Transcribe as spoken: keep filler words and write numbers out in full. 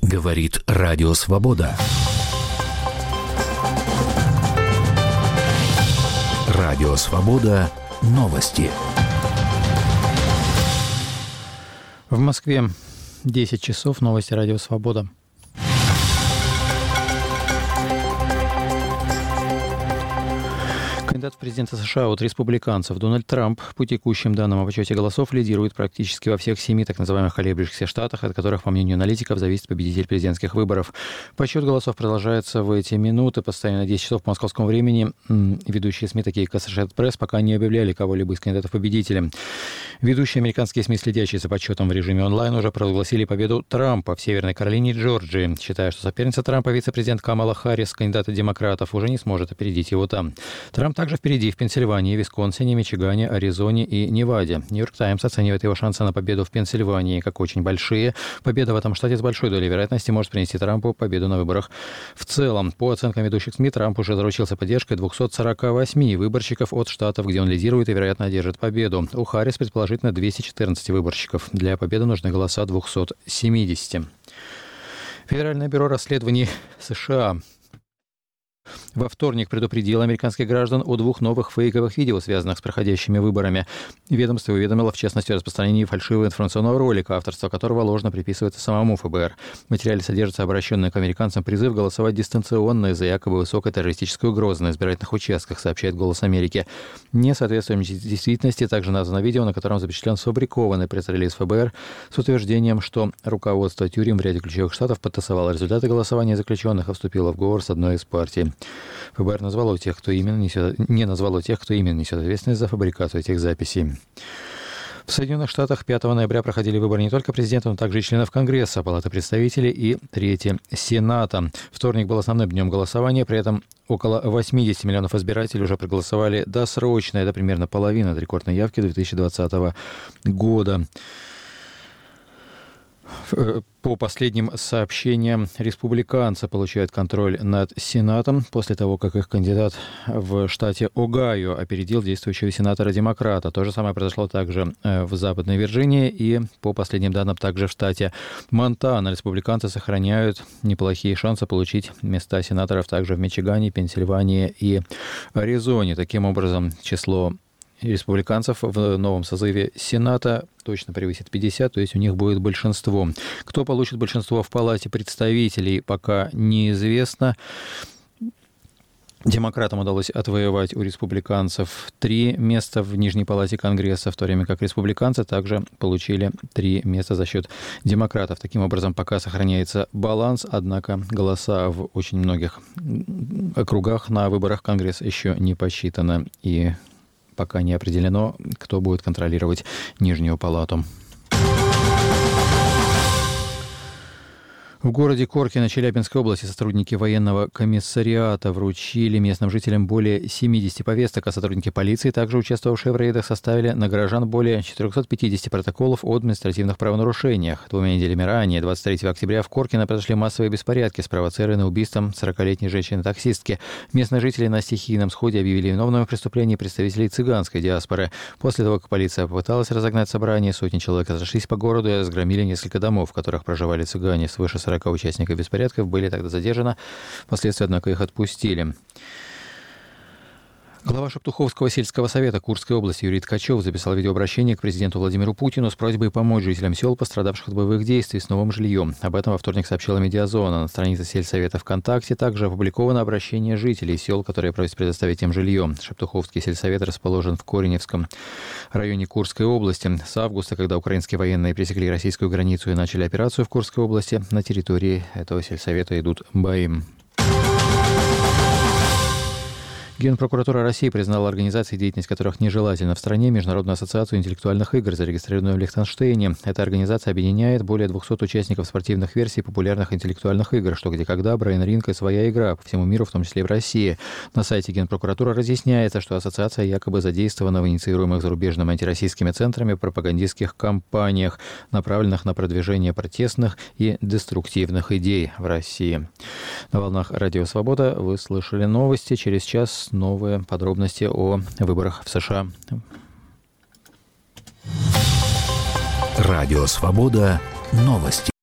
Говорит Радио Свобода. Радио Свобода. Новости. В Москве десять часов. Новости Радио Свобода. Кандидат в президенты США от республиканцев Дональд Трамп по текущим данным о подсчете голосов лидирует практически во всех семи так называемых колеблющихся штатах, от которых, по мнению аналитиков, зависит победитель президентских выборов. Подсчет голосов продолжается в эти минуты, постоянно десять часов по московскому времени. Ведущие СМИ, такие как Associated Press, пока не объявляли кого-либо из кандидатов победителем. Ведущие американские СМИ, следящие за подсчетом в режиме онлайн, уже провозгласили победу Трампа в Северной Каролине и Джорджии, считая, что соперница Трампа, вице-президент Камала Харрис, кандидата демократов, уже не сможет опередить его там. Трамп также впереди в Пенсильвании, Висконсине, Мичигане, Аризоне и Неваде. Нью-Йорк Таймс оценивает его шансы на победу в Пенсильвании как очень большие. Победа в этом штате с большой долей вероятности может принести Трампу победу на выборах в целом. По оценкам ведущих СМИ, Трамп уже заручился поддержкой двухсот сорока восьми выборщиков от штатов, где он лидирует и, вероятно, одержит победу. У Харрис, предположительно, двести четырнадцать выборщиков. Для победы нужны голоса двухсот семидесяти. Федеральное бюро расследований США во вторник предупредил американских граждан о двух новых фейковых видео, связанных с проходящими выборами. Ведомство уведомило, в частности, о распространении фальшивого информационного ролика, авторство которого ложно приписывается самому ФБР. В материале содержится обращенный к американцам призыв голосовать дистанционно из-за якобы высокой террористической угрозы на избирательных участках, сообщает «Голос Америки». Не соответствует действительности также названо видео, на котором запечатлен сфабрикованный пресс-релиз ФБР с утверждением, что руководство тюрем в ряде ключевых штатов подтасовало результаты голосования заключенных и вступило в сговор с одной из партий. ФБР назвало тех, кто именно несет, не назвало тех, кто именно несет ответственность за фабрикацию этих записей. В Соединенных Штатах пятого ноября проходили выборы не только президента, но также и членов Конгресса, Палаты представителей и Трети Сената. Вторник был основным днем голосования, при этом около восемьдесят миллионов избирателей уже проголосовали досрочно. Это примерно половина от рекордной явки две тысячи двадцатого года. По последним сообщениям, республиканцы получают контроль над Сенатом после того, как их кандидат в штате Огайо опередил действующего сенатора-демократа. То же самое произошло также в Западной Вирджинии и, по последним данным, также в штате Монтана. Республиканцы сохраняют неплохие шансы получить места сенаторов также в Мичигане, Пенсильвании и Аризоне. Таким образом, число республиканцев в новом созыве Сената точно превысит пятьдесят, то есть у них будет большинство. Кто получит большинство в Палате представителей, пока неизвестно. Демократам удалось отвоевать у республиканцев три места в Нижней Палате Конгресса, в то время как республиканцы также получили три места за счет демократов. Таким образом, пока сохраняется баланс, однако голоса в очень многих округах на выборах Конгресса еще не посчитаны, и пока не определено, кто будет контролировать Нижнюю палату. В городе Коркино Челябинской области сотрудники военного комиссариата вручили местным жителям более семидесяти повесток, а сотрудники полиции, также участвовавшие в рейдах, составили на горожан более четырехсот пятидесяти протоколов о административных правонарушениях. Двумя неделями ранее, двадцать третьего октября, в Коркино произошли массовые беспорядки, спровоцированные убийством сорокалетней женщины-таксистки. Местные жители на стихийном сходе объявили виновными в преступлении представителей цыганской диаспоры. После того, как полиция попыталась разогнать собрание, сотни человек разошлись по городу и разгромили несколько домов, в которых проживали цыгане. Свыше сорока участников беспорядков были тогда задержаны, впоследствии, однако, их отпустили. Глава Шептуховского сельского совета Курской области Юрий Ткачев записал видеообращение к президенту Владимиру Путину с просьбой помочь жителям сел, пострадавших от боевых действий, с новым жильем. Об этом во вторник сообщила Медиазона. На странице сельсовета ВКонтакте также опубликовано обращение жителей сел, которые просят предоставить им жилье. Шептуховский сельсовет расположен в Кореневском районе Курской области. С августа, когда украинские военные пересекли российскую границу и начали операцию в Курской области, на территории этого сельсовета идут бои. Генпрокуратура России признала организации, деятельность которых нежелательна в стране, Международную ассоциацию интеллектуальных игр, зарегистрированную в Лихтенштейне. Эта организация объединяет более двухсот участников спортивных версий популярных интеллектуальных игр «Что, где, когда», «Брейн Ринг» и «Своя игра» по всему миру, в том числе и в России. На сайте Генпрокуратуры разъясняется, что ассоциация якобы задействована в инициируемых зарубежными антироссийскими центрами пропагандистских кампаниях, направленных на продвижение протестных и деструктивных идей в России. На волнах Радио Свобода вы слышали новости. Через час новые подробности о выборах в США. Радио Свобода. Новости.